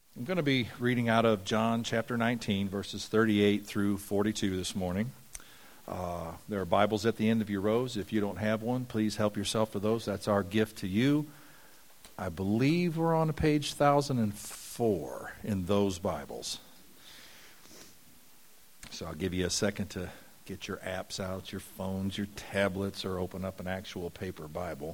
I'm going to be reading out of John chapter 19, verses 38 through 42 this morning. There are Bibles at the end of your rows. If you don't have one, please help yourself to those. That's our gift to you. I believe we're on page 1004 in those Bibles. So I'll give you a second to get your apps out, your phones, your tablets, or open up an actual paper Bible.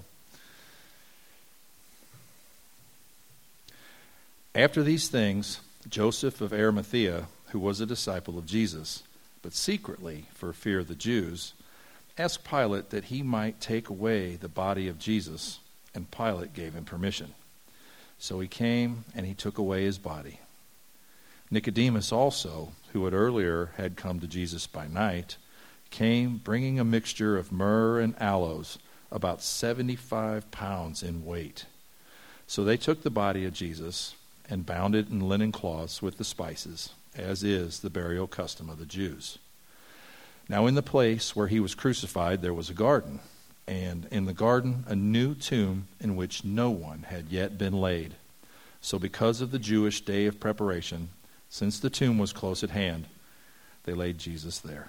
After these things, Joseph of Arimathea, who was a disciple of Jesus, but secretly for fear of the Jews, asked Pilate that he might take away the body of Jesus, and Pilate gave him permission. So he came and he took away his body. Nicodemus also, who had come to Jesus by night, came bringing a mixture of myrrh and aloes, about 75 pounds in weight. So they took the body of Jesus and bound it in linen cloths with the spices, as is the burial custom of the Jews. Now in the place where he was crucified there was a garden, and in the garden a new tomb in which no one had yet been laid. So because of the Jewish day of preparation, since the tomb was close at hand, they laid Jesus there.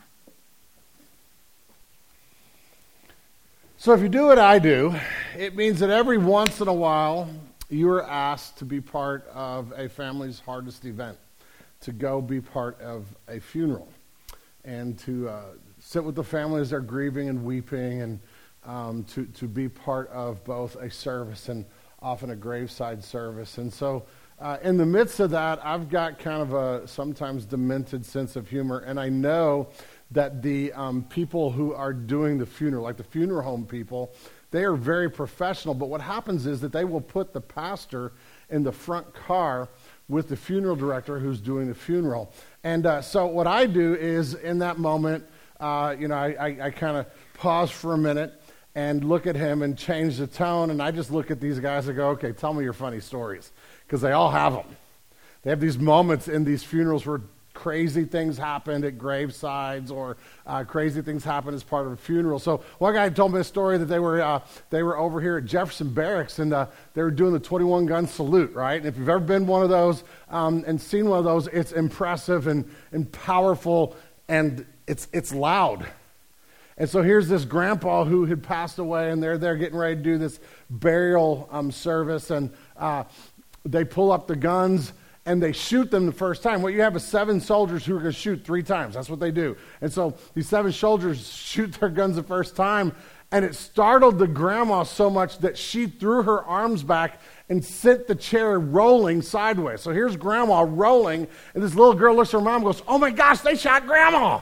So if you do what I do, it means that every once in a while you are asked to be part of a family's hardest event, to go be part of a funeral, and to sit with the family as they're grieving and weeping, and to be part of both a service and often a graveside service. And so in the midst of that, I've got kind of a sometimes demented sense of humor, and I know that the people who are doing the funeral, like the funeral home people, they are very professional, but what happens is that they will put the pastor in the front car with the funeral director who's doing the funeral. And so what I do is in that moment, I kind of pause for a minute and look at him and change the tone, and I just look at these guys and go, okay, tell me your funny stories, because they all have them. They have these moments in these funerals where crazy things happened at gravesides, or crazy things happen as part of a funeral. So one guy told me a story that they were over here at Jefferson Barracks, and they were doing the 21-gun salute, right? And if you've ever been one of those and seen one of those, it's impressive and powerful, and it's loud. And so here's this grandpa who had passed away, and they're there getting ready to do this burial service, and they pull up the guns, and they shoot them the first time. What you have is 7 soldiers who are going to shoot 3 times. That's what they do. And so these 7 soldiers shoot their guns the first time, and it startled the grandma so much that she threw her arms back and sent the chair rolling sideways. So here's grandma rolling, and this little girl looks at her mom and goes, "Oh my gosh, they shot grandma!"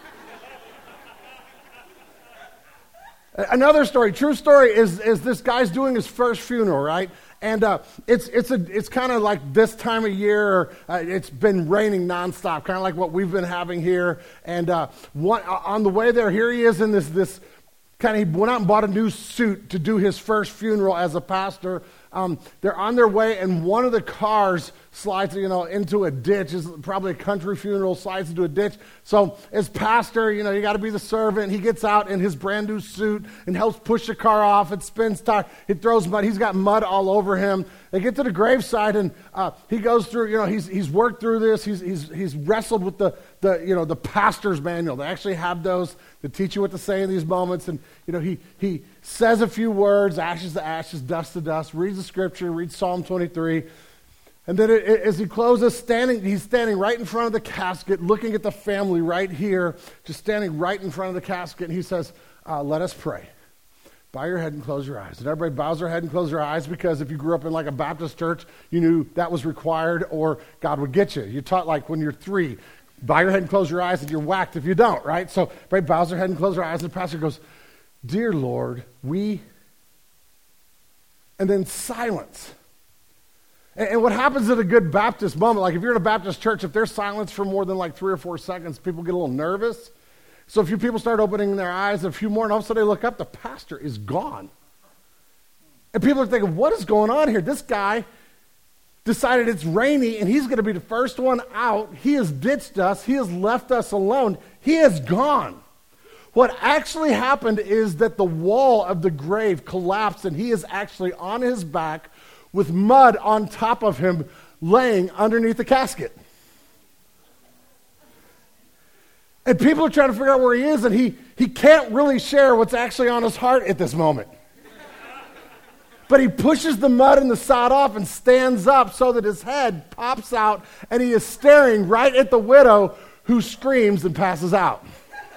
Another story, true story, is this guy's doing his first funeral, right? And it's kind of like this time of year. It's been raining nonstop, kind of like what we've been having here. And on the way there, here he is in this kind of, he went out and bought a new suit to do his first funeral as a pastor. They're on their way, and one of the cars slides, into a ditch. It's probably a country funeral, slides into a ditch. So as pastor, you got to be the servant. He gets out in his brand new suit and helps push the car off. It spins tire. It throws mud. He's got mud all over him. They get to the graveside, and he goes through. He's worked through this. He's wrestled with the pastor's manual. They actually have those that teach you what to say in these moments. And he says a few words, ashes to ashes, dust to dust. Reads the scripture. Reads Psalm 23. And then as he closes, he's standing right in front of the casket, looking at the family right here, just standing right in front of the casket, and he says, let us pray. Bow your head and close your eyes. And everybody bows their head and closes their eyes, because if you grew up in like a Baptist church, you knew that was required or God would get you. You're taught like when you're 3, bow your head and close your eyes, and you're whacked if you don't, right? So everybody bows their head and closes their eyes, and the pastor goes, "Dear Lord, and then silence. And what happens at a good Baptist moment, like if you're in a Baptist church, if there's silence for more than like 3 or 4 seconds, people get a little nervous. So a few people start opening their eyes, a few more, and all of a sudden they look up, the pastor is gone. And people are thinking, what is going on here? This guy decided it's rainy, and he's going to be the first one out. He has ditched us. He has left us alone. He is gone. What actually happened is that the wall of the grave collapsed, and he is actually on his back with mud on top of him, laying underneath the casket. And people are trying to figure out where he is, and he can't really share what's actually on his heart at this moment. But he pushes the mud and the sod off and stands up so that his head pops out, and he is staring right at the widow, who screams and passes out.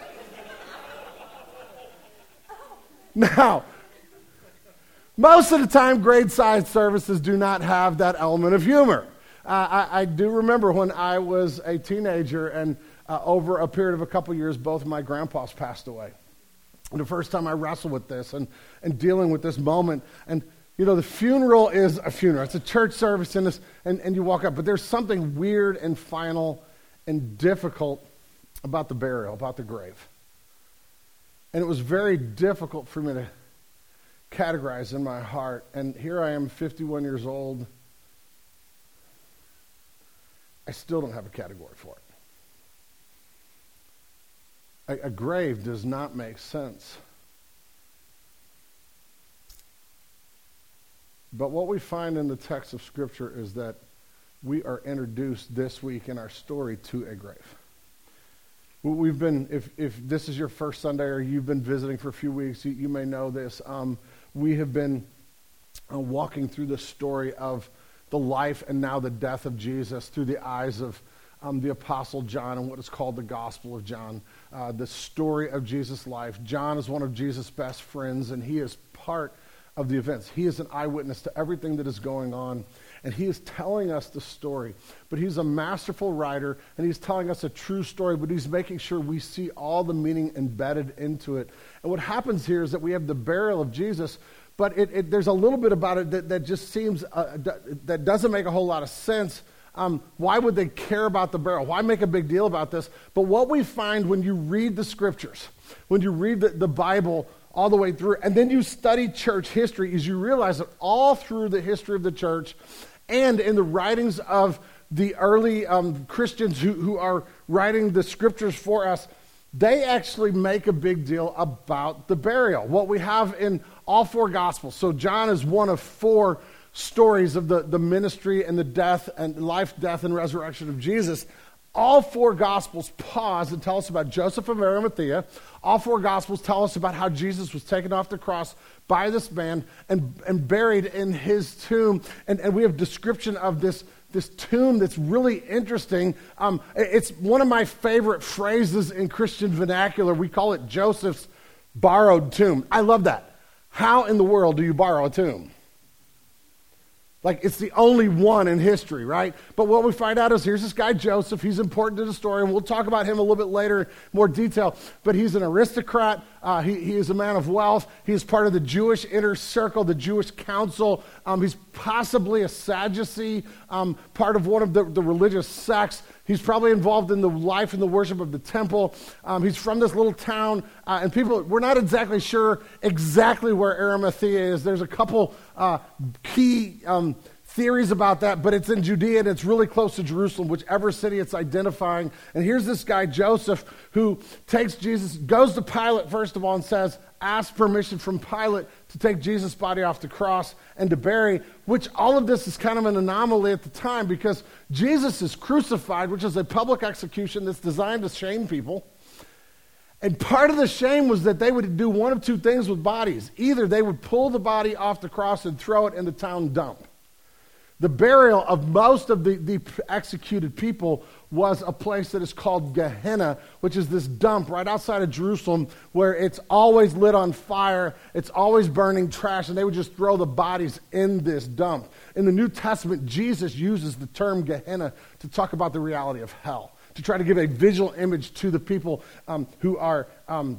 Now, most of the time, grade-side services do not have that element of humor. I do remember when I was a teenager, and over a period of a couple years, both of my grandpas passed away. And the first time I wrestled with this and dealing with this moment, and you know, the funeral is a funeral. It's a church service, and you walk up. But there's something weird and final and difficult about the burial, about the grave. And it was very difficult for me to categorize in my heart. And here I am, 51 years old. I still don't have a category for it. A grave does not make sense. But what we find in the text of Scripture is that we are introduced this week in our story to a grave. We've been, if this is your first Sunday or you've been visiting for a few weeks, you may know this. We have been walking through the story of the life and now the death of Jesus through the eyes of the Apostle John and what is called the Gospel of John, the story of Jesus' life. John is one of Jesus' best friends, and he is part of the events. He is an eyewitness to everything that is going on, and he is telling us the story. But he's a masterful writer, and he's telling us a true story, but he's making sure we see all the meaning embedded into it. And what happens here is that we have the burial of Jesus, but there's a little bit about it that just seems, that doesn't make a whole lot of sense. Why would they care about the burial? Why make a big deal about this? But what we find when you read the Scriptures, when you read the Bible all the way through, and then you study church history, is you realize that all through the history of the church and in the writings of the early Christians who are writing the Scriptures for us, they actually make a big deal about the burial. What we have in all four Gospels. So John is one of four stories of the ministry and the death and life, death, and resurrection of Jesus. All four Gospels pause and tell us about Joseph of Arimathea. All four Gospels tell us about how Jesus was taken off the cross by this man and buried in his tomb. And we have description of this tomb that's really interesting. It's one of my favorite phrases in Christian vernacular. We call it Joseph's borrowed tomb. I love that. How in the world do you borrow a tomb? Like, it's the only one in history, right? But what we find out is here's this guy, Joseph. He's important to the story, and we'll talk about him a little bit later in more detail. But he's an aristocrat. He is a man of wealth. He is part of the Jewish inner circle, the Jewish council. He's possibly a Sadducee, part of one of the religious sects. He's probably involved in the life and the worship of the temple. He's from this little town, and we're not exactly sure exactly where Arimathea is. There's a couple key theories about that, but it's in Judea, and it's really close to Jerusalem, whichever city it's identifying. And here's this guy, Joseph, who takes Jesus, goes to Pilate, first of all, and says, ask permission from Pilate to take Jesus' body off the cross and to bury, which all of this is kind of an anomaly at the time because Jesus is crucified, which is a public execution that's designed to shame people. And part of the shame was that they would do one of two things with bodies. Either they would pull the body off the cross and throw it in the town dump. The burial of most of the executed people was a place that is called Gehenna, which is this dump right outside of Jerusalem where it's always lit on fire, it's always burning trash, and they would just throw the bodies in this dump. In the New Testament, Jesus uses the term Gehenna to talk about the reality of hell, to try to give a visual image to the people who are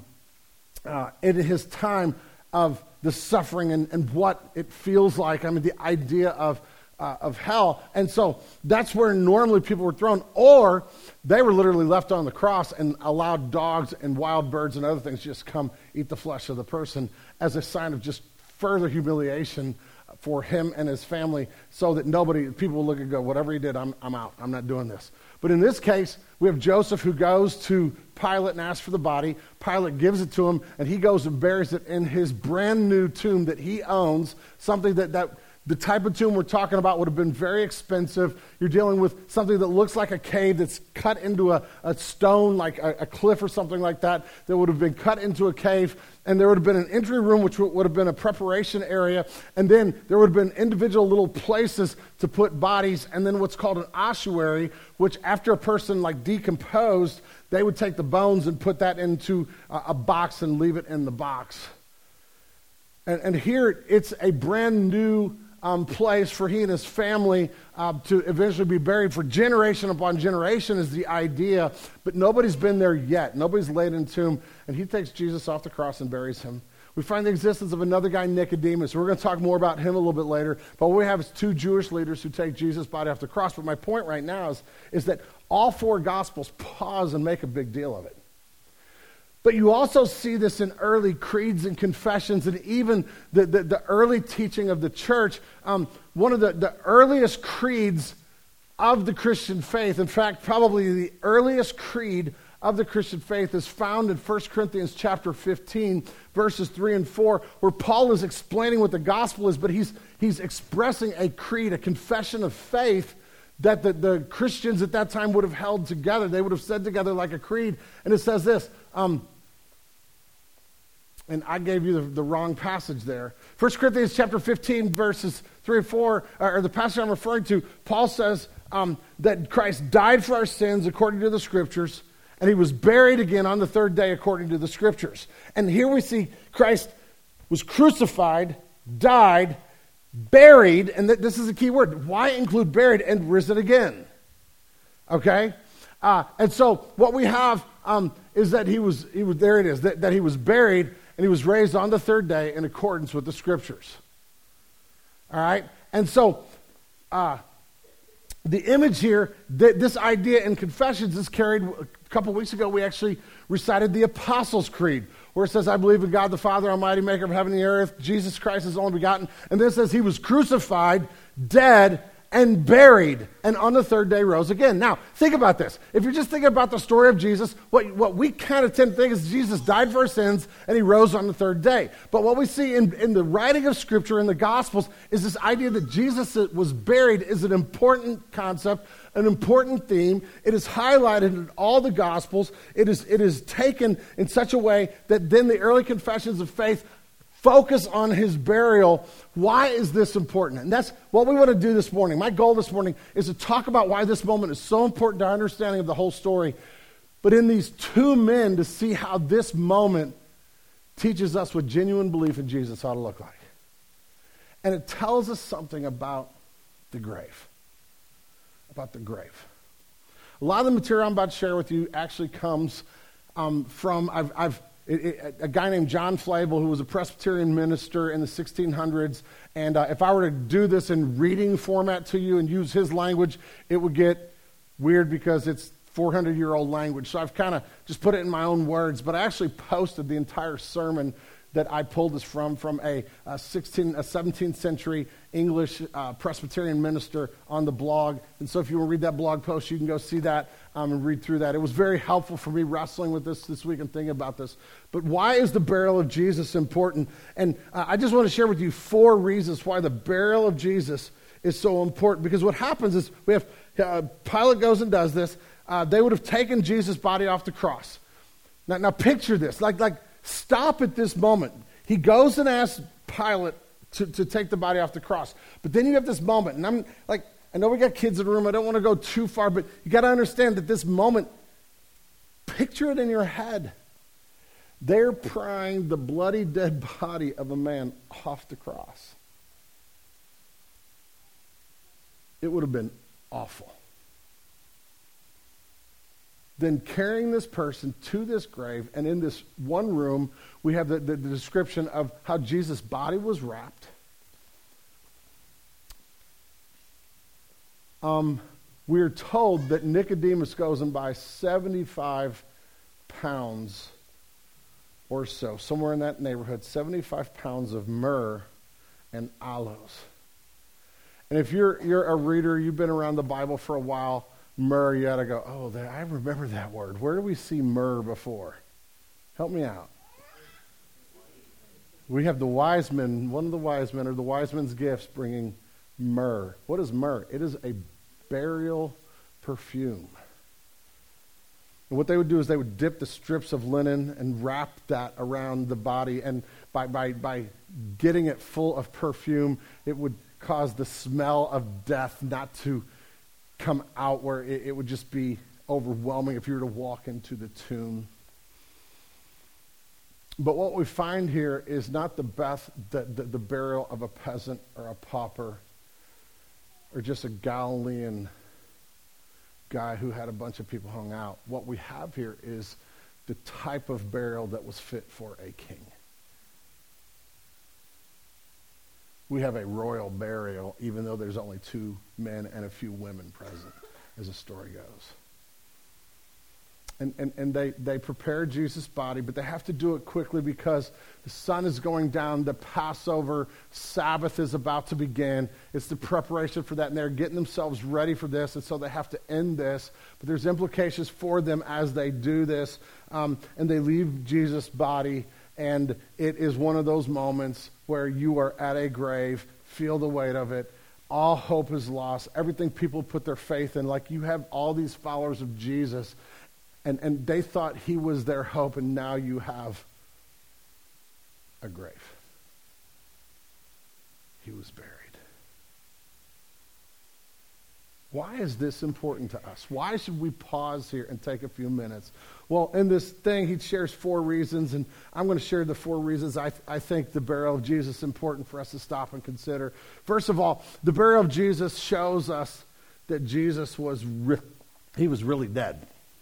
in his time of the suffering and what it feels like. I mean, the idea of hell. And so that's where normally people were thrown, or they were literally left on the cross and allowed dogs and wild birds and other things just come eat the flesh of the person as a sign of just further humiliation for him and his family, so that people will look and go, whatever he did, I'm out. I'm not doing this. But in this case, we have Joseph who goes to Pilate and asks for the body. Pilate gives it to him, and he goes and buries it in his brand new tomb that he owns, something that The type of tomb we're talking about would have been very expensive. You're dealing with something that looks like a cave that's cut into a stone, like a cliff or something like that would have been cut into a cave. And there would have been an entry room, which would have been a preparation area. And then there would have been individual little places to put bodies. And then what's called an ossuary, which after a person like decomposed, they would take the bones and put that into a box and leave it in the box. And here it's a brand new place for he and his family to eventually be buried. For generation upon generation is the idea, but nobody's been there yet. Nobody's laid in tomb, and he takes Jesus off the cross and buries him. We find the existence of another guy, Nicodemus. We're going to talk more about him a little bit later, but what we have is two Jewish leaders who take Jesus' body off the cross. But my point right now is that all four Gospels pause and make a big deal of it. But you also see this in early creeds and confessions, and even the early teaching of the church. One of the earliest creeds of the Christian faith, in fact, probably the earliest creed of the Christian faith, is found in 1 Corinthians chapter 15, verses 3 and 4, where Paul is explaining what the gospel is, but he's expressing a creed, a confession of faith that the Christians at that time would have held together. They would have said together like a creed. And it says this, and I gave you the wrong passage there. 1 Corinthians chapter 15, verses 3 and 4, or the passage I'm referring to, Paul says that Christ died for our sins according to the Scriptures, and he was buried again on the third day according to the Scriptures. And here we see Christ was crucified, died, buried, and this is a key word. Why include buried and risen again? Okay? And so what we have is that he was there it is, that he was buried and he was raised on the third day in accordance with the Scriptures. All right? And so the image here, this idea in Confessions is carried. A couple weeks ago, we actually recited the Apostles' Creed, where it says, I believe in God the Father, Almighty, maker of heaven and the earth, Jesus Christ is only begotten. And then it says he was crucified, dead, and buried, and on the third day rose again. Now, think about this. If you're just thinking about the story of Jesus, what we kind of tend to think is Jesus died for our sins, and he rose on the third day. But what we see in the writing of Scripture, in the Gospels, is this idea that Jesus was buried is an important concept, an important theme. It is highlighted in all the Gospels. It is taken in such a way that then the early confessions of faith focus on his burial. Why is this important? And that's what we want to do this morning. My goal this morning is to talk about why this moment is so important to our understanding of the whole story. But in these two men, to see how this moment teaches us what genuine belief in Jesus ought to look like. And it tells us something about the grave. About the grave. A lot of the material I'm about to share with you actually comes from, a guy named John Flavel, who was a Presbyterian minister in the 1600s, and if I were to do this in reading format to you and use his language, it would get weird because it's 400-year-old language. So I've kind of just put it in my own words, but I actually posted the entire sermon that I pulled this from a 17th century English Presbyterian minister on the blog. And so if you want to read that blog post, you can go see that and read through that. It was very helpful for me wrestling with this week and thinking about this. But why is the burial of Jesus important? And I just want to share with you 4 reasons why the burial of Jesus is so important. Because what happens is we have Pilate goes and does this. They would have taken Jesus' body off the cross. Now picture this. Like stop at this moment. He goes and asks Pilate to take the body off the cross. But then you have this moment, and I'm like, I know we got kids in the room. I don't want to go too far, but you got to understand that this moment, picture it in your head. They're prying the bloody dead body of a man off the cross. It would have been awful. Then carrying this person to this grave, and in this one room, we have the description of how Jesus' body was wrapped. We're told that Nicodemus goes and buys 75 pounds or so, somewhere in that neighborhood, 75 pounds of myrrh and aloes. And if you're a reader, you've been around the Bible for a while, myrrh, you got to go, oh, I remember that word. Where do we see myrrh before? Help me out. we have the wise men, one of the wise men, or the wise men's gifts, bringing myrrh. What is myrrh? It is a burial perfume. And what they would do is they would dip the strips of linen and wrap that around the body, and by getting it full of perfume, it would cause the smell of death not to come out, where it would just be overwhelming if you were to walk into the tomb. But what we find here is not the burial of a peasant or a pauper or just a Galilean guy who had a bunch of people hung out. What we have here is the type of burial that was fit for a king. We have a royal burial, even though there's only 2 men and a few women present, as the story goes. And they prepare Jesus' body, but they have to do it quickly because the sun is going down. The Passover Sabbath is about to begin. It's the preparation for that, and they're getting themselves ready for this, and so they have to end this. But there's implications for them as they do this, and they leave Jesus' body, and it is one of those moments where you are at a grave, feel the weight of it. All hope is lost. Everything people put their faith in, like you have all these followers of Jesus, and they thought he was their hope, and now you have a grave. He was buried. Why is this important to us? Why should we pause here and take a few minutes? Well, in this thing, he shares 4 reasons, and I'm going to share the 4 reasons I think the burial of Jesus is important for us to stop and consider. First of all, the burial of Jesus shows us that Jesus was really dead.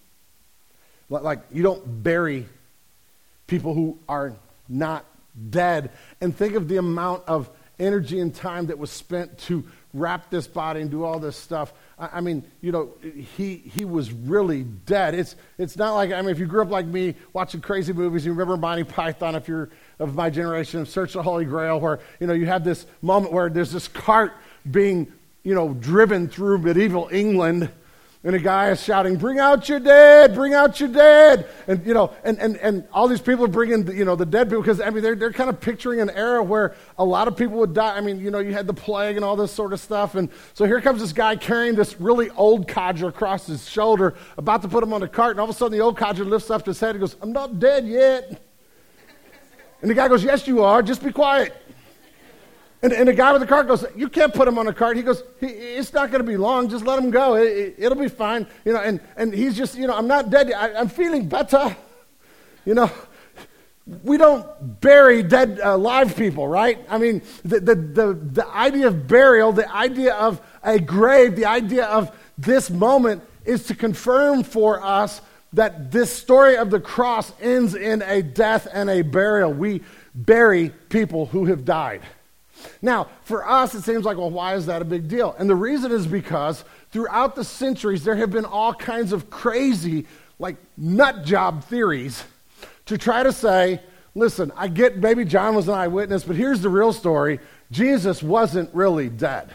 Like, you don't bury people who are not dead. And think of the amount of energy and time that was spent to wrap this body and do all this stuff. I mean, you know, he was really dead. It's not like, I mean, if you grew up like me watching crazy movies, you remember Monty Python, if you're of my generation, of Search the Holy Grail, where, you know, you have this moment where there's this cart being, you know, driven through medieval England, and a guy is shouting, "Bring out your dead! Bring out your dead!" And, you know, and all these people are bringing, you know, the dead people, because, I mean, they're kind of picturing an era where a lot of people would die. I mean, you know, you had the plague and all this sort of stuff. And so here comes this guy carrying this really old codger across his shoulder, about to put him on a cart. And all of a sudden, the old codger lifts up his head and goes, "I'm not dead yet." And the guy goes, "Yes, you are. Just be quiet." And the guy with the cart goes, "You can't put him on a cart." He goes, "It's not going to be long. Just let him go. It'll be fine." You know, and he's just, you know, "I'm not dead. I'm feeling better." You know, we don't bury dead live people, right? I mean, the idea of burial, the idea of a grave, the idea of this moment is to confirm for us that this story of the cross ends in a death and a burial. We bury people who have died. Now, for us, it seems like, well, why is that a big deal? And the reason is because throughout the centuries, there have been all kinds of crazy, like, nut job theories to try to say, listen, I get maybe John was an eyewitness, but here's the real story. Jesus wasn't really dead.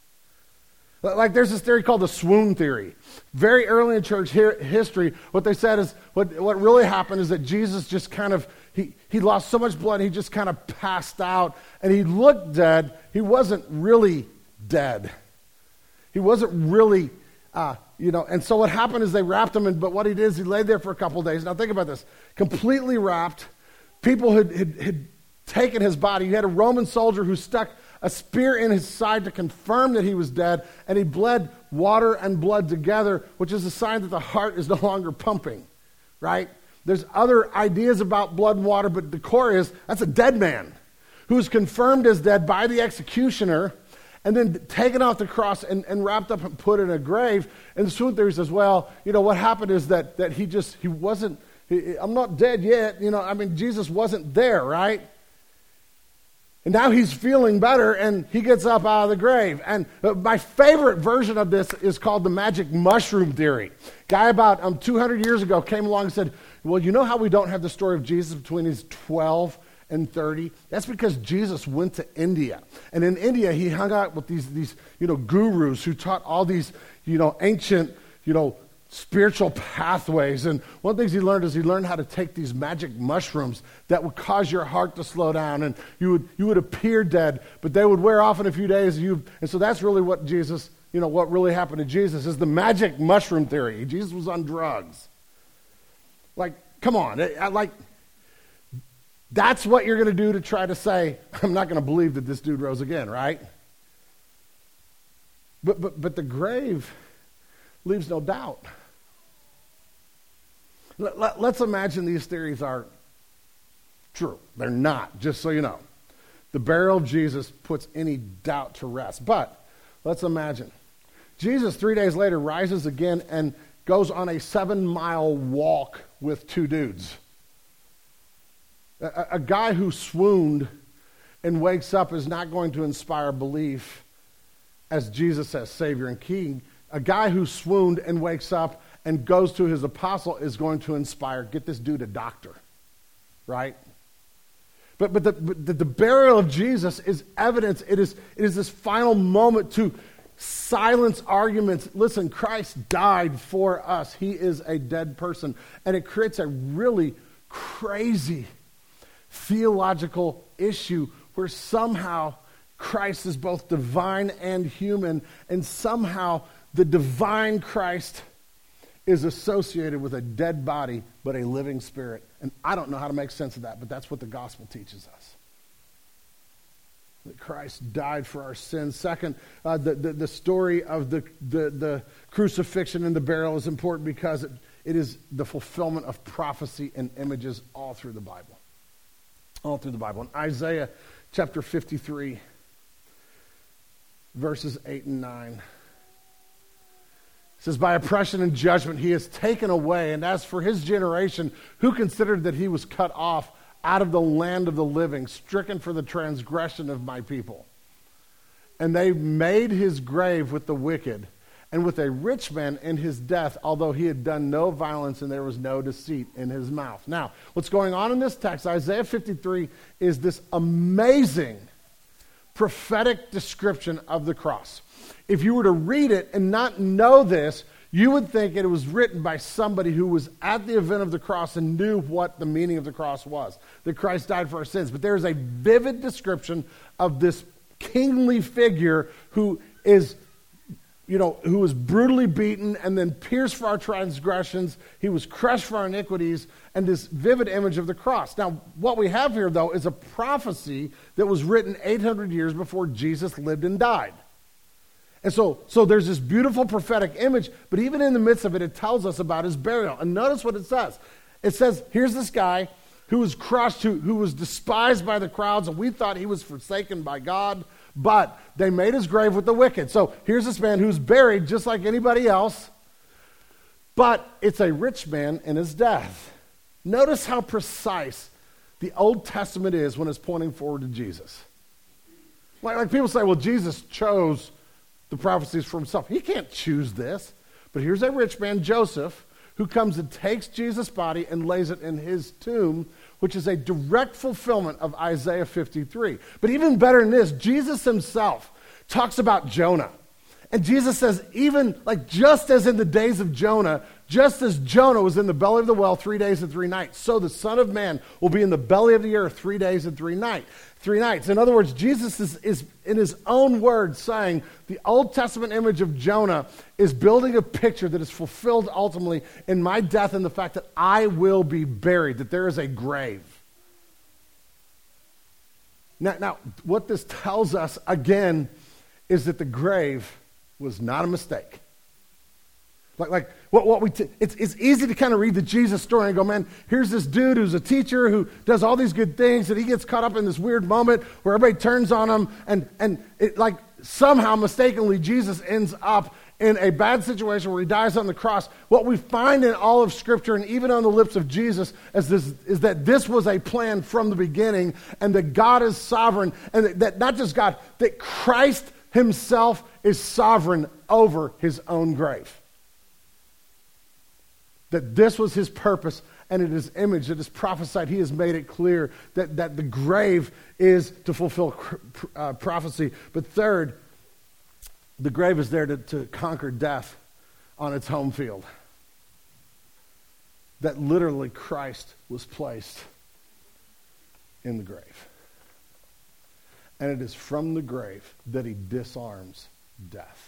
Like, there's this theory called the swoon theory. Very early in church history, what they said is, what really happened is that Jesus just kind of, he lost so much blood, he just kind of passed out, and he looked dead. He wasn't really dead. He wasn't really, you know, and so what happened is they wrapped him, but what he did is he laid there for a couple of days. Now think about this. Completely wrapped. People had taken his body. You had a Roman soldier who stuck a spear in his side to confirm that he was dead, and he bled water and blood together, which is a sign that the heart is no longer pumping, right? There's other ideas about blood and water, but the core is that's a dead man who's confirmed as dead by the executioner and then taken off the cross and wrapped up and put in a grave. And the swoon theory says, well, you know, what happened is that he wasn't, I'm not dead yet. You know, I mean, Jesus wasn't there, right? And now he's feeling better, and he gets up out of the grave. And my favorite version of this is called the magic mushroom theory. Guy about 200 years ago came along and said, well, you know how we don't have the story of Jesus between his 12 and 30? That's because Jesus went to India. And in India, he hung out with these you know, gurus who taught all these, you know, ancient, you know, spiritual pathways. And one of the things he learned is he learned how to take these magic mushrooms that would cause your heart to slow down, and you would appear dead, but they would wear off in a few days. And so that's really what Jesus, what really happened to Jesus is the magic mushroom theory. Jesus was on drugs. Like, come on. That's what you're going to do to try to say, I'm not going to believe that this dude rose again, right? But the grave leaves no doubt. Let's imagine these theories are true. They're not, just so you know. The burial of Jesus puts any doubt to rest. But let's imagine. Jesus, 3 days later, rises again and goes on a 7-mile walk with 2 dudes. A guy who swooned and wakes up is not going to inspire belief as Jesus as Savior and King. A guy who swooned and wakes up and goes to his apostle is going to inspire, get this dude a doctor, right? But the burial of Jesus is evidence. It is this final moment to silence arguments. Listen, Christ died for us. He is a dead person. And it creates a really crazy theological issue where somehow Christ is both divine and human, and somehow the divine Christ is associated with a dead body but a living spirit. And I don't know how to make sense of that, but that's what the gospel teaches us. That Christ died for our sins. Second, the story of the crucifixion and the burial is important because it is the fulfillment of prophecy and images all through the Bible. All through the Bible. In Isaiah chapter 53, verses 8 and 9. It says, by oppression and judgment he is taken away, and as for his generation, who considered that he was cut off out of the land of the living, stricken for the transgression of my people. And they made his grave with the wicked, and with a rich man in his death, although he had done no violence and there was no deceit in his mouth. Now, what's going on in this text, Isaiah 53, is this amazing prophetic description of the cross. If you were to read it and not know this, you would think it was written by somebody who was at the event of the cross and knew what the meaning of the cross was, that Christ died for our sins. But there is a vivid description of this kingly figure who was brutally beaten and then pierced for our transgressions. He was crushed for our iniquities, and this vivid image of the cross. Now, what we have here, though, is a prophecy that was written 800 years before Jesus lived and died. And so there's this beautiful prophetic image, but even in the midst of it, it tells us about his burial. And notice what it says. It says, here's this guy who was crushed, who was despised by the crowds, and we thought he was forsaken by God, but they made his grave with the wicked. So here's this man who's buried just like anybody else, but it's a rich man in his death. Notice how precise the Old Testament is when it's pointing forward to Jesus. Like people say, well, Jesus chose the prophecies for himself. He can't choose this. But here's a rich man, Joseph, who comes and takes Jesus' body and lays it in his tomb, which is a direct fulfillment of Isaiah 53. But even better than this, Jesus himself talks about Jonah. And Jesus says, even like just as in the days of Jonah, just as Jonah was in the belly of the well 3 days and 3 nights, so the Son of Man will be in the belly of the earth 3 days and 3 nights. In other words, Jesus is in his own words saying the Old Testament image of Jonah is building a picture that is fulfilled ultimately in my death and the fact that I will be buried, that there is a grave. Now, what this tells us, again, is that the grave was not a mistake. It's easy to kind of read the Jesus story and go, man, here's this dude who's a teacher who does all these good things, and he gets caught up in this weird moment where everybody turns on him, and it, like somehow mistakenly Jesus ends up in a bad situation where he dies on the cross. What we find in all of Scripture and even on the lips of Jesus is that this was a plan from the beginning, and that God is sovereign, and that not just God, that Christ himself is sovereign over his own grave. That this was his purpose, and it is image that is prophesied. He has made it clear that the grave is to fulfill prophecy. But third, the grave is there to conquer death on its home field. that literally Christ was placed in the grave. And it is from the grave that he disarms death.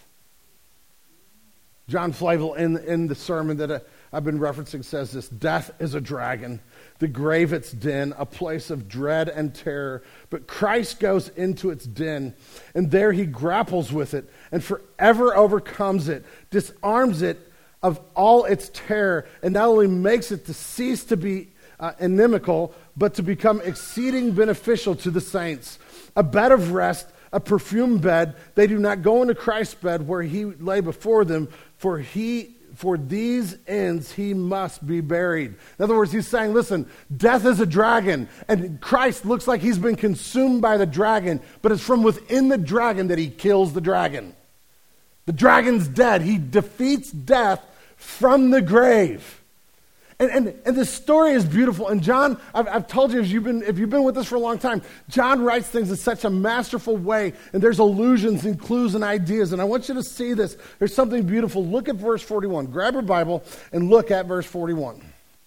John Flavel, in the sermon that I've been referencing, says this: death is a dragon, the grave its den, a place of dread and terror. But Christ goes into its den, and there he grapples with it and forever overcomes it, disarms it of all its terror, and not only makes it to cease to be inimical, but to become exceeding beneficial to the saints. A bed of rest, a perfumed bed. They do not go into Christ's bed where he lay before them, for these ends he must be buried. In other words, he's saying, listen, death is a dragon, and Christ looks like he's been consumed by the dragon, but it's from within the dragon that he kills the dragon. The dragon's dead. He defeats death from the grave. And this story is beautiful. And John, I've told you, if you've been with us for a long time, John writes things in such a masterful way. And there's allusions and clues and ideas. And I want you to see this. There's something beautiful. Look at verse 41. Grab your Bible and look at verse 41.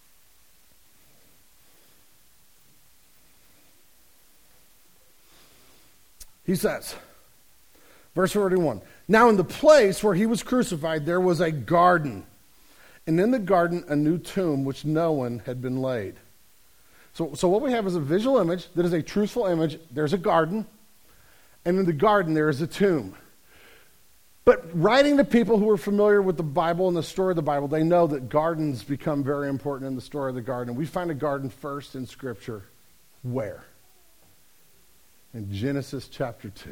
He says, verse 41, now in the place where he was crucified, there was a garden. And in the garden, a new tomb which no one had been laid. So what we have is a visual image that is a truthful image. There's a garden, and in the garden there is a tomb. But writing to people who are familiar with the Bible and the story of the Bible, they know that gardens become very important in the story of the garden. We find a garden first in Scripture. Where? In Genesis chapter 2.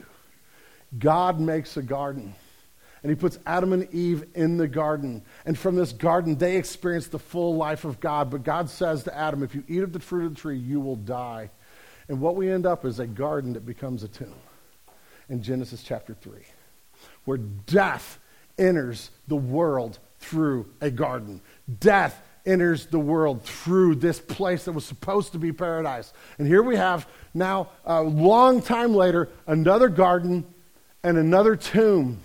God makes a garden. And he puts Adam and Eve in the garden. And from this garden, they experience the full life of God. But God says to Adam, if you eat of the fruit of the tree, you will die. And what we end up is a garden that becomes a tomb in Genesis chapter 3, where death enters the world through a garden. Death enters the world through this place that was supposed to be paradise. And here we have now, a long time later, another garden and another tomb.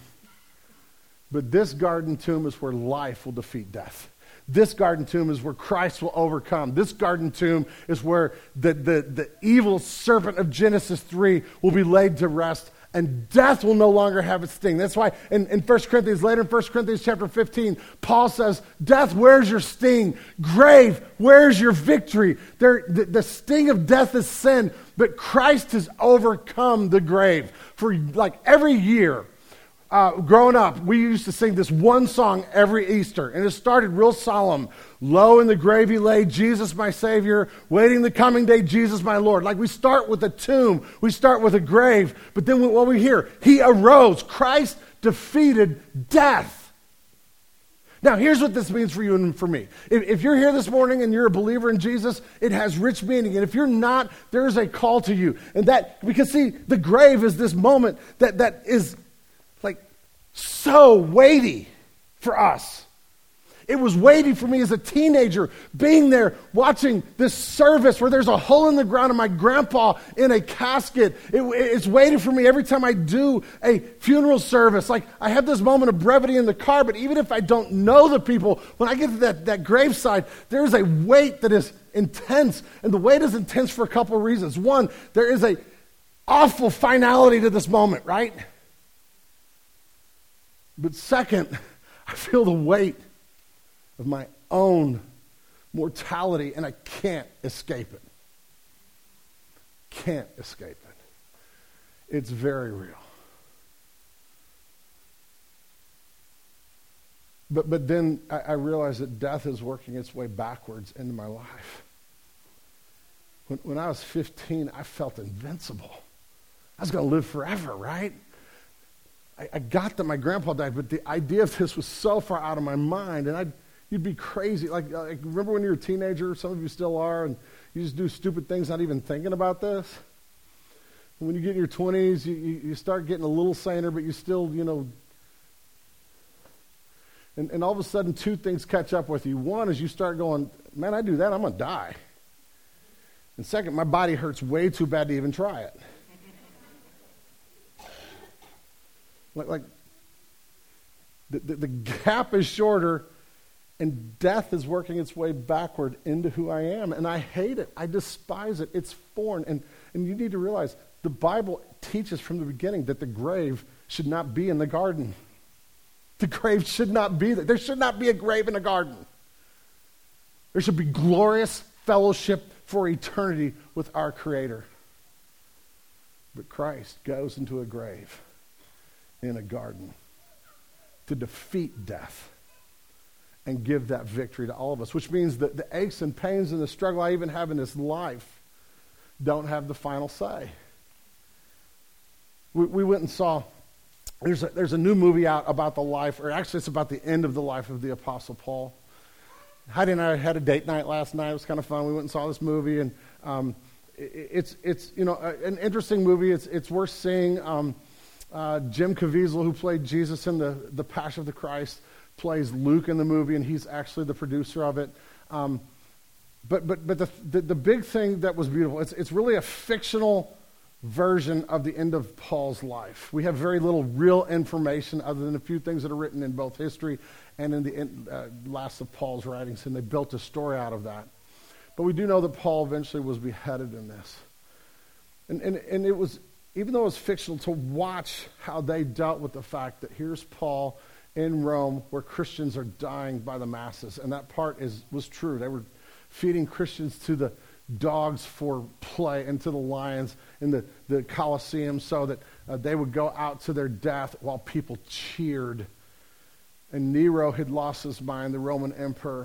But this garden tomb is where life will defeat death. This garden tomb is where Christ will overcome. This garden tomb is where the evil serpent of Genesis 3 will be laid to rest, and death will no longer have its sting. That's why in 1 Corinthians, later in 1 Corinthians chapter 15, Paul says, death, where's your sting? Grave, where's your victory? The sting of death is sin, but Christ has overcome the grave. For like every year, growing up, we used to sing this one song every Easter, and it started real solemn. Low in the grave he lay, Jesus my Savior, waiting the coming day, Jesus my Lord. Like we start with a tomb, we start with a grave, but then what we hear, he arose. Christ defeated death. Now, here's what this means for you and for me. If you're here this morning and you're a believer in Jesus, it has rich meaning. And if you're not, there's a call to you. And that, because see, the grave is this moment that is like so weighty for us. It was weighty for me as a teenager, being there, watching this service where there's a hole in the ground and my grandpa in a casket. It's weighty for me every time I do a funeral service. Like, I have this moment of brevity in the car, but even if I don't know the people, when I get to that graveside, there's a weight that is intense. And the weight is intense for a couple of reasons. One, there is a awful finality to this moment, right? But second, I feel the weight of my own mortality, and I can't escape it. Can't escape it. It's very real. But then I realized that death is working its way backwards into my life. When I was 15, I felt invincible. I was going to live forever, right? I got that my grandpa died, but the idea of this was so far out of my mind, and you'd be crazy. Like, remember when you were a teenager, some of you still are, and you just do stupid things not even thinking about this? And when you get in your 20s, you start getting a little saner, but you still, and all of a sudden two things catch up with you. One is you start going, man, I do that, I'm going to die. And second, my body hurts way too bad to even try it. Like the gap is shorter, And death is working its way backward into who I am. And I hate it. I despise it. It's foreign. And you need to realize the Bible teaches from the beginning that the grave should not be in the garden. The grave should not be there. There should not be a grave in a garden. There should be glorious fellowship for eternity with our Creator. But Christ goes into a grave in a garden to defeat death and give that victory to all of us, which means that the aches and pains and the struggle I even have in this life don't have the final say. We went and saw, there's a new movie out about the life, or actually it's about the end of the life of the Apostle Paul. Heidi and I had a date night last night. It was kind of fun. We went and saw this movie, and it's an interesting movie. It's worth seeing. Jim Caviezel, who played Jesus in the Passion of the Christ, plays Luke in the movie, and he's actually the producer of it. But the big thing that was beautiful, it's really a fictional version of the end of Paul's life. We have very little real information other than a few things that are written in both history and in the last of Paul's writings, and they built a story out of that. But we do know that Paul eventually was beheaded in this. And it was, even though it was fictional, to watch how they dealt with the fact that here's Paul in Rome where Christians are dying by the masses. And that part was true. They were feeding Christians to the dogs for play and to the lions in the Colosseum so that they would go out to their death while people cheered. And Nero had lost his mind, the Roman emperor.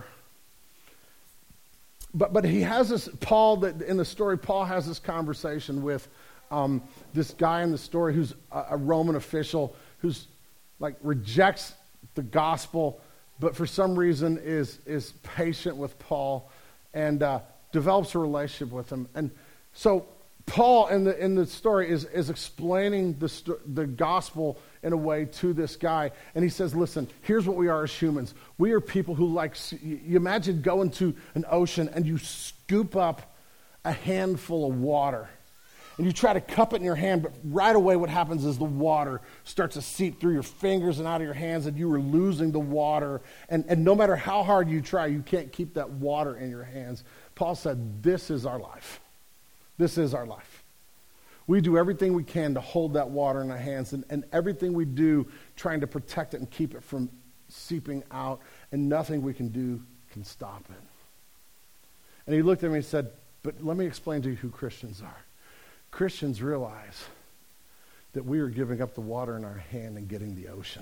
But he has this, in the story, Paul has this conversation with this guy in the story who's a Roman official who's rejects the gospel, but for some reason is patient with Paul and develops a relationship with him. And so Paul in the story is explaining the gospel in a way to this guy, and he says, listen, here's what we are as humans. We are people who you imagine going to an ocean and you scoop up a handful of water and you try to cup it in your hand, but right away what happens is the water starts to seep through your fingers and out of your hands, and you are losing the water, and no matter how hard you try, you can't keep that water in your hands. Paul said, this is our life. This is our life. We do everything we can to hold that water in our hands, and everything we do trying to protect it and keep it from seeping out, and nothing we can do can stop it. And he looked at me and said, but let me explain to you who Christians are. Christians realize that we are giving up the water in our hand and getting the ocean.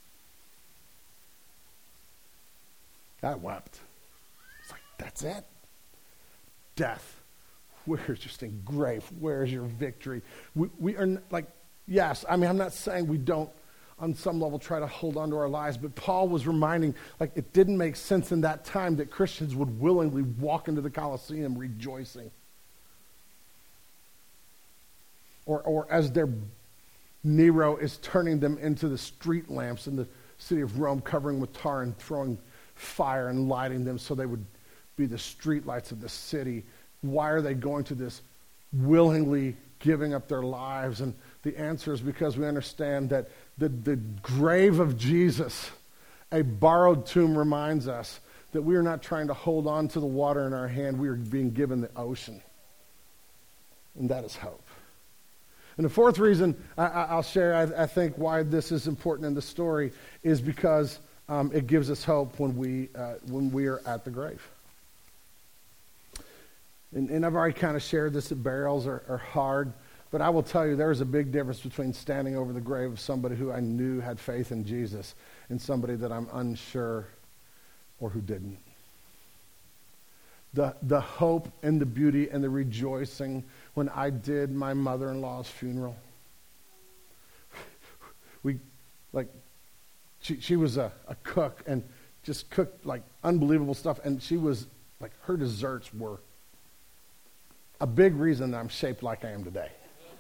I wept. It's like, that's it? Death. Where's your sting? Grave. Where's your victory? We are yes, I'm not saying we don't on some level try to hold on to our lives, but Paul was reminding, it didn't make sense in that time that Christians would willingly walk into the Colosseum rejoicing. Or as Nero is turning them into the street lamps in the city of Rome, covering with tar and throwing fire and lighting them so they would be the street lights of the city. Why are they going to this willingly giving up their lives? And the answer is because we understand that the grave of Jesus, a borrowed tomb, reminds us that we are not trying to hold on to the water in our hand. We are being given the ocean. And that is hope. And the fourth reason I'll share, I think, why this is important in the story is because it gives us hope when we are at the grave. And I've already kind of shared this, that burials are hard, but I will tell you there's a big difference between standing over the grave of somebody who I knew had faith in Jesus and somebody that I'm unsure or who didn't. The hope and the beauty and the rejoicing when I did my mother-in-law's funeral. She was a cook and just cooked unbelievable stuff, and she was her desserts were a big reason that I'm shaped like I am today.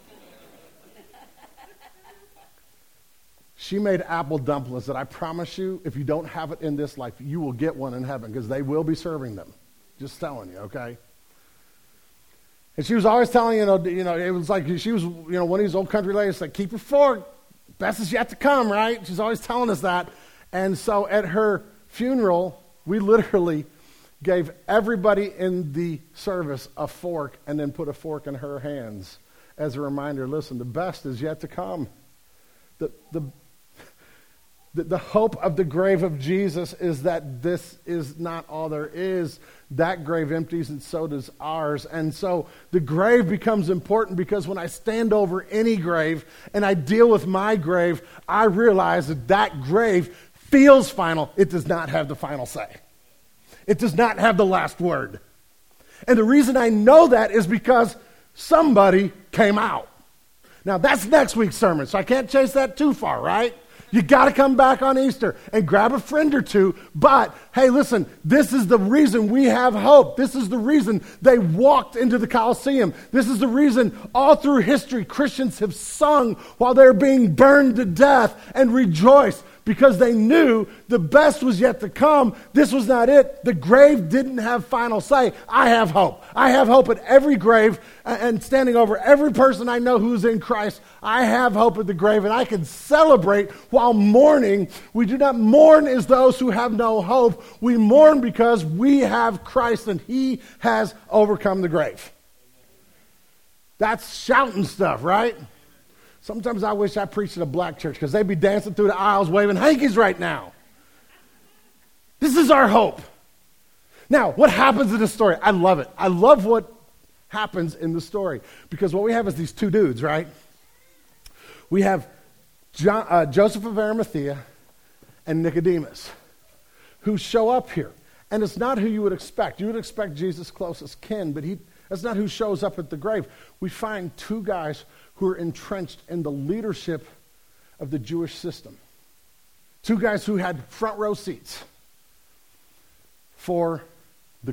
She made apple dumplings that I promise you, if you don't have it in this life, you will get one in heaven because they will be serving them. Just telling you, okay? And she was always telling, it was like she was, one of these old country ladies, keep your fork, best is yet to come, right? She's always telling us that. And so at her funeral, We literally gave everybody in the service a fork and then put a fork in her hands as a reminder, listen, the best is yet to come. The hope of the grave of Jesus is that this is not all there is. That grave empties and so does ours. And so the grave becomes important because when I stand over any grave and I deal with my grave, I realize that that grave feels final. It does not have the final say. It does not have the last word. And the reason I know that is because somebody came out. Now that's next week's sermon, so I can't chase that too far, right? You got to come back on Easter and grab a friend or two. But, hey, listen, this is the reason we have hope. This is the reason they walked into the Colosseum. This is the reason all through history Christians have sung while they're being burned to death and rejoiced because they knew the best was yet to come. This was not it. The grave didn't have final say. I have hope. I have hope at every grave and standing over every person I know who's in Christ. I have hope at the grave, and I can celebrate while mourning. We do not mourn as those who have no hope. We mourn because we have Christ, and He has overcome the grave. That's shouting stuff, right? Sometimes I wish I preached at a black church because they'd be dancing through the aisles waving hankies right now. This is our hope. Now, what happens in this story? I love it. I love what happens in the story because what we have is these two dudes, right? We have Joseph of Arimathea and Nicodemus who show up here. And it's not who you would expect. You would expect Jesus' closest kin, but that's not who shows up at the grave. We find two guys who are entrenched in the leadership of the Jewish system. Two guys who had front row seats for the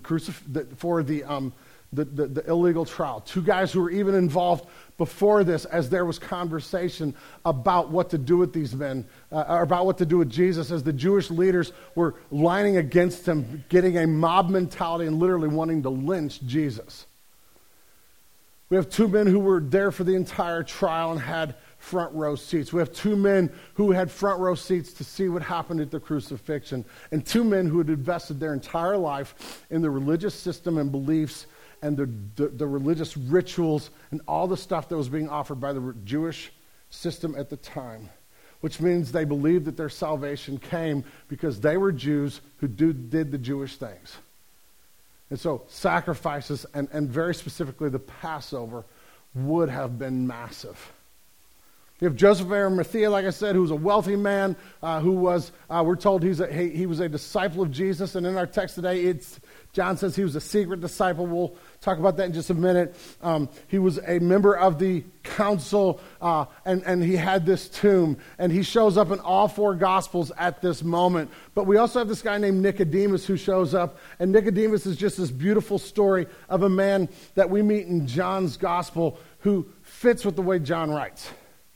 illegal trial. Two guys who were even involved before this as there was conversation about what to do with these men, or about what to do with Jesus, as the Jewish leaders were lining against him, getting a mob mentality and literally wanting to lynch Jesus. We have two men who were there for the entire trial and had front row seats. We have two men who had front row seats to see what happened at the crucifixion, and two men who had invested their entire life in the religious system and beliefs and the religious rituals and all the stuff that was being offered by the Jewish system at the time, which means they believed that their salvation came because they were Jews who did the Jewish things. And so sacrifices, and very specifically the Passover, would have been massive. You have Joseph of Arimathea, like I said, who was a wealthy man, who was, we're told he was a disciple of Jesus. And in our text today, John says he was a secret disciple. We'll talk about that in just a minute. He was a member of the council, and he had this tomb. And he shows up in all four Gospels at this moment. But we also have this guy named Nicodemus who shows up. And Nicodemus is just this beautiful story of a man that we meet in John's Gospel who fits with the way John writes.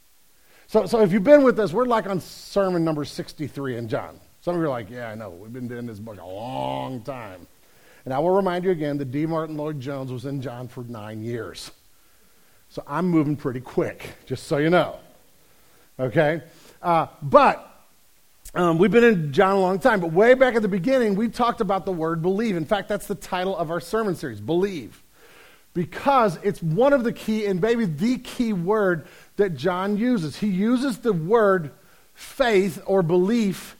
So if you've been with us, we're like on sermon number 63 in John. Some of you are like, yeah, I know. We've been doing this book a long time. And I will remind you again that D. Martin Lloyd-Jones was in John for 9 years. So I'm moving pretty quick, just so you know. Okay? But we've been in John a long time. But way back at the beginning, we talked about the word believe. In fact, that's the title of our sermon series, Believe. Because it's one of the key, and maybe the key word that John uses. He uses the word faith or belief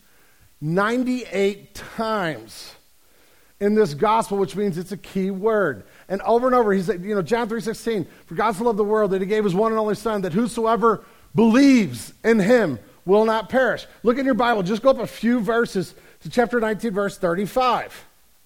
98 times in this gospel, which means it's a key word. And over he said, John 3:16, for God so loved the world that he gave his one and only Son, that whosoever believes in him will not perish. Look in your Bible, just go up a few verses to chapter 19, verse 35.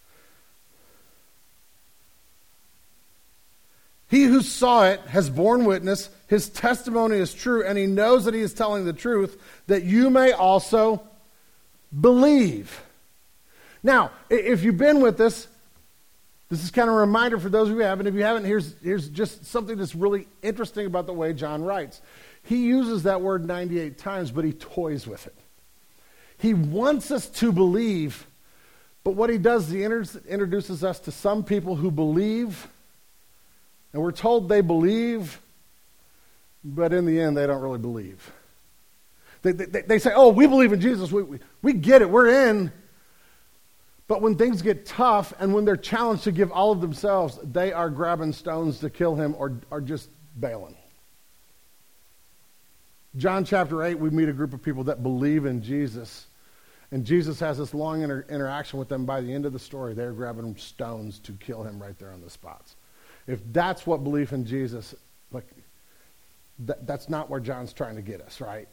He who saw it has borne witness, his testimony is true, and he knows that he is telling the truth, that you may also believe. Now, if you've been with us, this is kind of a reminder for those who haven't. If you haven't, here's just something that's really interesting about the way John writes. He uses that word 98 times, but he toys with it. He wants us to believe, but what he does is he introduces us to some people who believe, and we're told they believe, but in the end, they don't really believe. They say, oh, we believe in Jesus. We get it. We're in. But when things get tough and when they're challenged to give all of themselves, they are grabbing stones to kill him or just bailing. John chapter 8, we meet a group of people that believe in Jesus. And Jesus has this long interaction with them. By the end of the story, they're grabbing stones to kill him right there on the spots. If that's what belief in Jesus, like, that's not where John's trying to get us, right?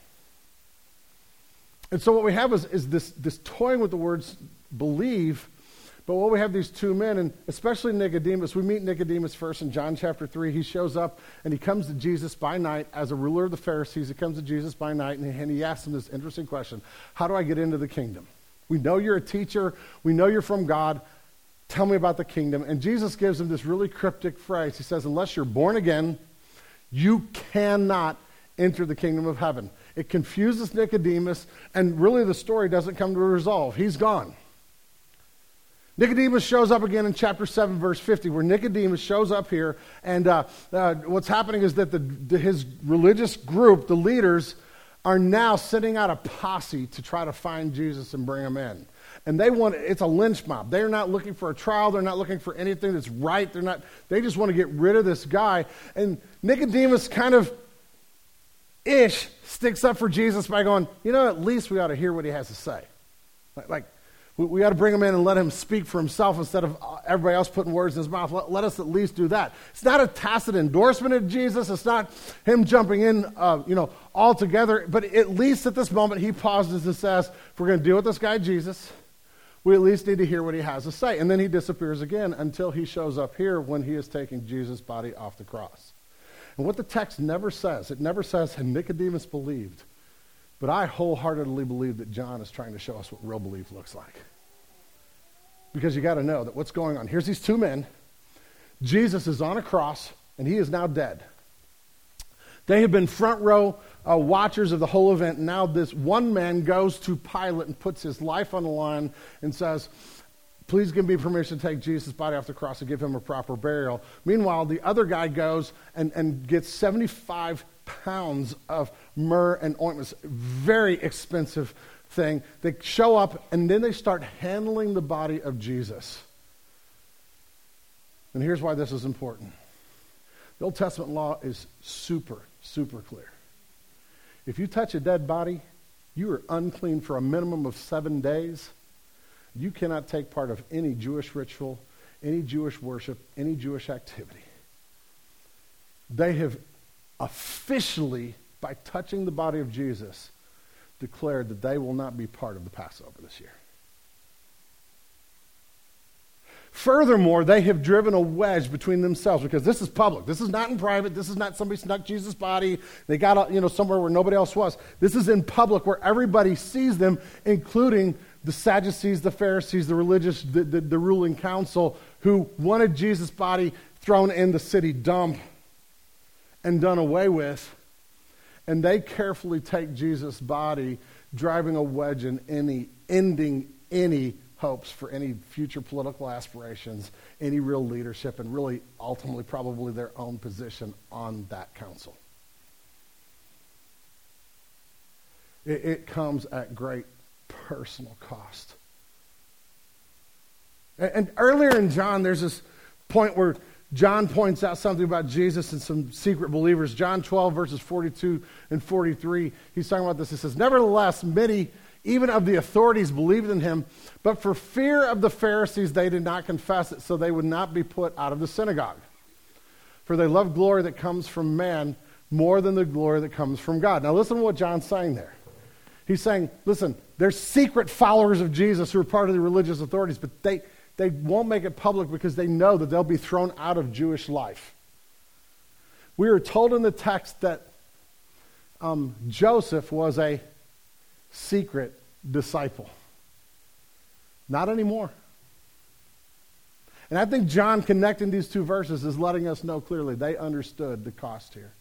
And so what we have is this toying with the words believe, but what we have these two men, and especially Nicodemus. We meet Nicodemus first in John chapter 3. He shows up and he comes to Jesus by night as a ruler of the Pharisees. He comes to Jesus by night and he asks him this interesting question: how do I get into the kingdom? We know you're a teacher. We know you're from God. Tell me about the kingdom. And Jesus gives him this really cryptic phrase. He says, unless you're born again, you cannot enter the kingdom of heaven. It confuses Nicodemus, and really the story doesn't come to a resolve. He's gone. Nicodemus shows up again in chapter 7, verse 50, where Nicodemus shows up here, and what's happening is that his religious group, the leaders, are now sending out a posse to try to find Jesus and bring him in. And it's a lynch mob. They're not looking for a trial. They're not looking for anything that's right. They just want to get rid of this guy. And Nicodemus kind of sticks up for Jesus by going, at least we ought to hear what he has to say. We ought to bring him in and let him speak for himself instead of everybody else putting words in his mouth. Let us at least do that. It's not a tacit endorsement of Jesus. It's not him jumping in, all together. But at least at this moment, he pauses and says, if we're going to deal with this guy, Jesus, we at least need to hear what he has to say. And then he disappears again until he shows up here when he is taking Jesus' body off the cross. And what the text never says, it never says, and Nicodemus believed. But I wholeheartedly believe that John is trying to show us what real belief looks like. Because you got to know that what's going on. Here's these two men. Jesus is on a cross, and he is now dead. They have been front row watchers of the whole event. And now this one man goes to Pilate and puts his life on the line and says, please give me permission to take Jesus' body off the cross and give him a proper burial. Meanwhile, the other guy goes and gets 75 pounds of myrrh and ointments. Very expensive thing. They show up and then they start handling the body of Jesus. And here's why this is important. The Old Testament law is super, super clear. If you touch a dead body, you are unclean for a minimum of 7 days. You cannot take part of any Jewish ritual, any Jewish worship, any Jewish activity. They have officially, by touching the body of Jesus, declared that they will not be part of the Passover this year. Furthermore, they have driven a wedge between themselves, because this is public. This is not in private. This is not somebody snuck Jesus' body. They got somewhere where nobody else was. This is in public where everybody sees them, including the Sadducees, the Pharisees, the religious, the ruling council, who wanted Jesus' body thrown in the city dump and done away with. And they carefully take Jesus' body, driving a wedge in ending any hopes for any future political aspirations, any real leadership, and really ultimately probably their own position on that council. It comes at great personal cost. And earlier in John, there's this point where John points out something about Jesus and some secret believers. John 12, verses 42 and 43, he's talking about this. He says, nevertheless, many, even of the authorities, believed in him, but for fear of the Pharisees, they did not confess it, so they would not be put out of the synagogue. For they love glory that comes from man more than the glory that comes from God. Now listen to what John's saying there. He's saying, listen, there's secret followers of Jesus who are part of the religious authorities, but they won't make it public because they know that they'll be thrown out of Jewish life. We are told in the text that Joseph was a secret disciple. Not anymore. And I think John, connecting these two verses, is letting us know clearly they understood the cost here.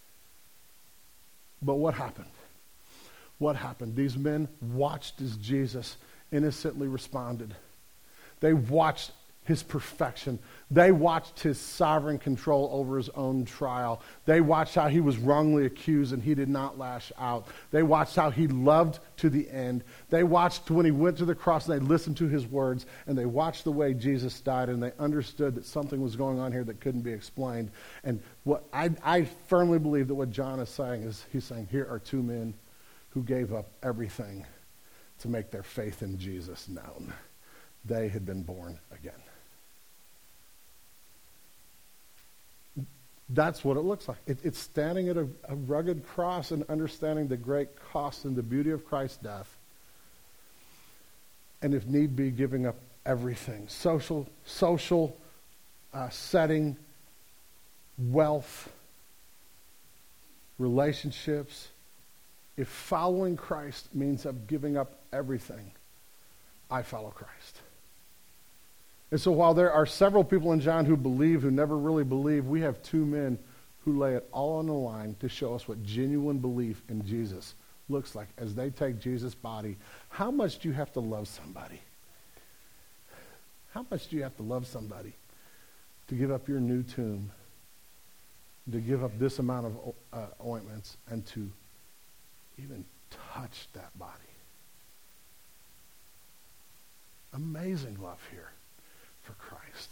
But what happened? What happened? These men watched as Jesus innocently responded. They watched his perfection. They watched his sovereign control over his own trial. They watched how he was wrongly accused and he did not lash out. They watched how he loved to the end. They watched when he went to the cross and they listened to his words, and they watched the way Jesus died, and they understood that something was going on here that couldn't be explained. And what I firmly believe that what John is saying is, he's saying, here are two men who gave up everything to make their faith in Jesus known. They had been born again. That's what it looks like. It's standing at a rugged cross and understanding the great cost and the beauty of Christ's death. And if need be, giving up everything. Social setting, wealth, relationships. If following Christ means of giving up everything, I follow Christ. And so while there are several people in John who believe, who never really believe, we have two men who lay it all on the line to show us what genuine belief in Jesus looks like as they take Jesus' body. How much do you have to love somebody? How much do you have to love somebody to give up your new tomb, to give up this amount of ointments, and to even touch that body? Amazing love here for Christ.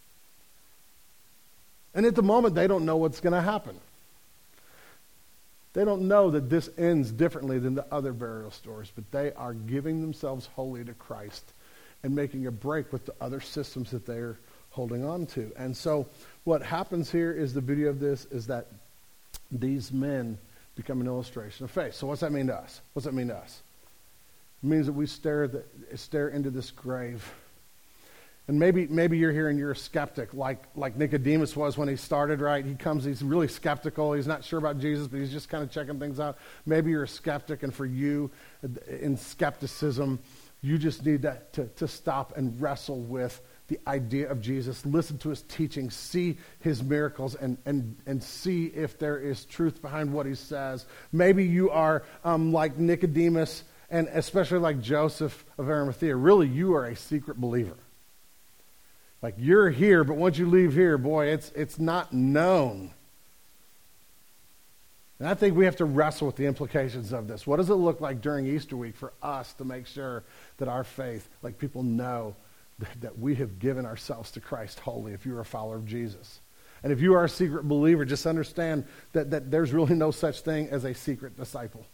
And at the moment, they don't know what's going to happen. They don't know that this ends differently than the other burial stories, but they are giving themselves wholly to Christ and making a break with the other systems that they're holding on to. And so what happens here is, the beauty of this is that these men become an illustration of faith. So what's that mean to us? What's that mean to us? It means that we stare into this grave. And maybe you're here and you're a skeptic, like Nicodemus was when he started, right? He comes, he's really skeptical. He's not sure about Jesus, but he's just kind of checking things out. Maybe you're a skeptic, and for you, in skepticism, you just need to stop and wrestle with the idea of Jesus, listen to his teaching, see his miracles, and see if there is truth behind what he says. Maybe you are like Nicodemus, and especially like Joseph of Arimathea. Really, you are a secret believer. Like, you're here, but once you leave here, boy, it's not known. And I think we have to wrestle with the implications of this. What does it look like during Easter week for us to make sure that our faith, like people know that we have given ourselves to Christ wholly if you're a follower of Jesus? And if you are a secret believer, just understand that there's really no such thing as a secret disciple.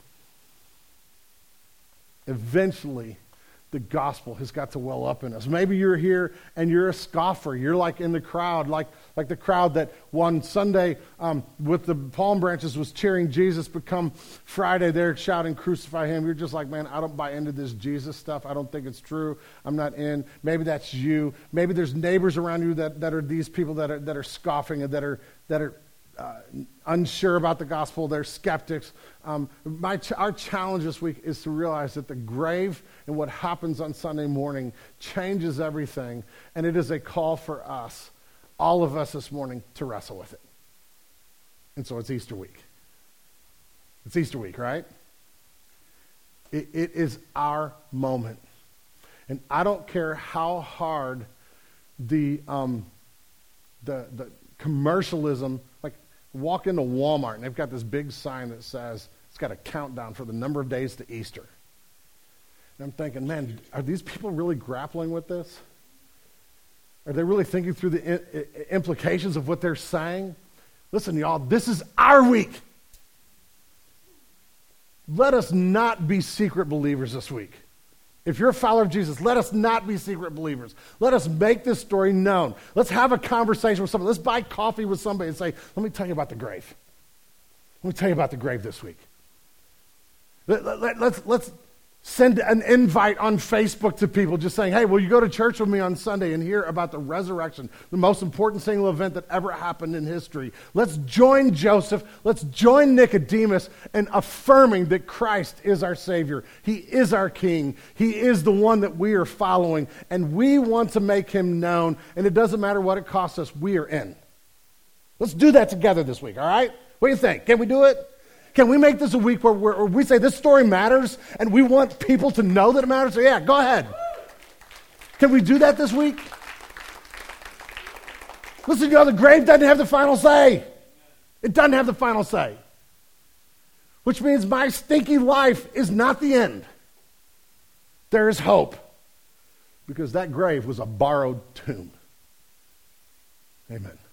Eventually, the gospel has got to well up in us. Maybe you're here and you're a scoffer. You're like in the crowd, like the crowd that one Sunday with the palm branches was cheering Jesus, but come Friday they're shouting, crucify him. You're just like, man, I don't buy into this Jesus stuff. I don't think it's true. I'm not in. Maybe that's you. Maybe there's neighbors around you that are these people that are scoffing and that are unsure about the gospel. They're skeptics. Our challenge this week is to realize that the grave and what happens on Sunday morning changes everything, and it is a call for us, all of us this morning, to wrestle with it. And so it's Easter week. It's Easter week, right? It is our moment. And I don't care how hard the commercialism, like walk into Walmart and they've got this big sign that says it's got a countdown for the number of days to Easter. And I'm thinking, man, are these people really grappling with this? Are they really thinking through the implications of what they're saying? Listen, y'all, this is our week. Let us not be secret believers this week. If you're a follower of Jesus, let us not be secret believers. Let us make this story known. Let's have a conversation with somebody. Let's buy coffee with somebody and say, let me tell you about the grave. Let me tell you about the grave this week. Let's send an invite on Facebook to people just saying, hey, will you go to church with me on Sunday and hear about the resurrection, the most important single event that ever happened in history? Let's join Joseph. Let's join Nicodemus in affirming that Christ is our Savior. He is our King. He is the one that we are following, and we want to make him known, and it doesn't matter what it costs us. We are in. Let's do that together this week, all right? What do you think? Can we do it? Can we make this a week where we say this story matters and we want people to know that it matters? So yeah, go ahead. Can we do that this week? Listen, the grave doesn't have the final say. It doesn't have the final say. Which means my stinky life is not the end. There is hope. Because that grave was a borrowed tomb. Amen.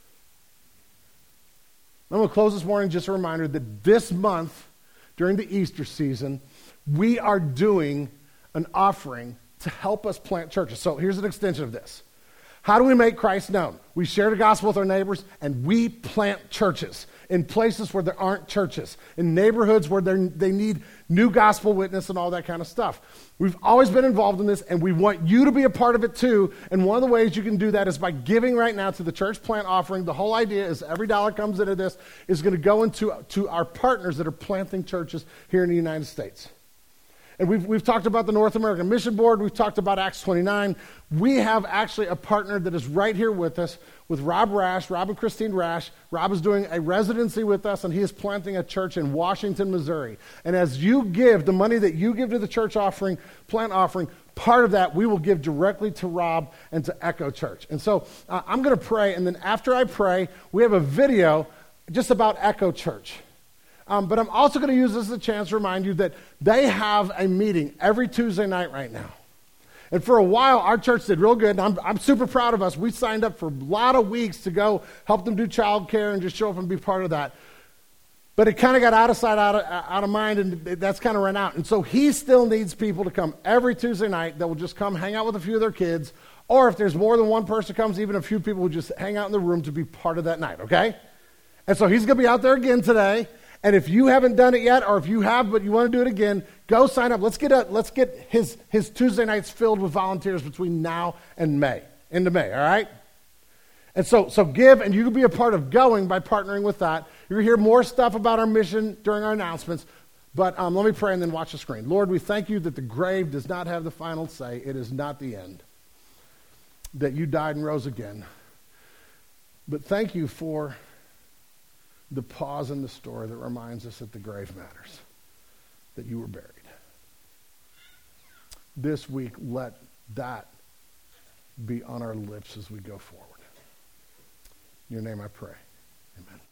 I'm going to close this morning just a reminder that this month, during the Easter season, we are doing an offering to help us plant churches. So here's an extension of this. How do we make Christ known? We share the gospel with our neighbors, and we plant churches in places where there aren't churches, in neighborhoods where they need new gospel witness and all that kind of stuff. We've always been involved in this, and we want you to be a part of it too. And one of the ways you can do that is by giving right now to the church plant offering. The whole idea is every dollar comes into this is going to go into our partners that are planting churches here in the United States. And we've talked about the North American Mission Board. We've talked about Acts 29. We have actually a partner that is right here with us, with Rob and Christine Rash. Rob is doing a residency with us, and he is planting a church in Washington, Missouri. And as you give, the money that you give to the church offering, plant offering, part of that we will give directly to Rob and to Echo Church. And so I'm going to pray, and then after I pray, we have a video just about Echo Church. But I'm also going to use this as a chance to remind you that they have a meeting every Tuesday night right now. And for a while, our church did real good, and I'm super proud of us. We signed up for a lot of weeks to go help them do child care and just show up and be part of that. But it kind of got out of sight, out of mind, and that's kind of run out. And so he still needs people to come every Tuesday night that will just come hang out with a few of their kids, or if there's more than one person comes, even a few people will just hang out in the room to be part of that night, okay? And so he's going to be out there again today. And if you haven't done it yet, or if you have but you want to do it again, go sign up. Let's get his Tuesday nights filled with volunteers between now and into May, all right? And so give, and you can be a part of going by partnering with that. You're going to hear more stuff about our mission during our announcements. But let me pray and then watch the screen. Lord, we thank you that the grave does not have the final say. It is not the end. That you died and rose again. But thank you for the pause in the story that reminds us that the grave matters, that you were buried. This week, let that be on our lips as we go forward. In your name I pray. Amen.